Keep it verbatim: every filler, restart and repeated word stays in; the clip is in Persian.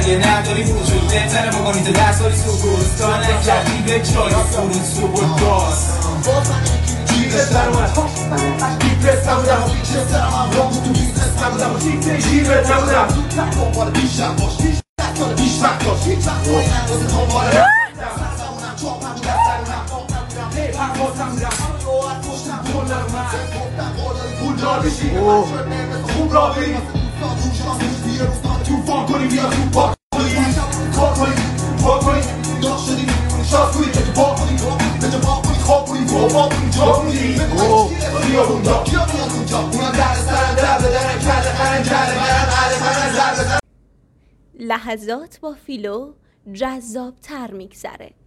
اگه نداری وجود بهتره بکنی تو دست داری سکوت تا نکردی به جایی فرود سو بود باز جیبت در اومد بیپرس نبودم و بیچست دارم هم رام تو بیزنس نبودم و جیبت نبودم دنبال بیشتر باش دستان بیش وقت داشت هیچ وقت با این اندازه دنبال سرزمونم چاپم بودم سرونم پاکم بودم هی پروازم بودم همه راحت پشتم پول نرومد گفتم بالای پول دار بشی خوب را بریم دوستان روش ما سوزی روستان توفان کنیم بیا تو پاک کنیم کار کنیم پاک کنیم داغ شدیم شاز کنیم که تو پاک کنیم به جا پاک کنیم خواب کنیم تو پاک کنیم جا کنیم بیا بوندا بیا میاد اونجا اونم در سرم در بدنم کرده خرم کرده منم عده منم زر بزن. لحظات با فیلو جذاب تر میگذره.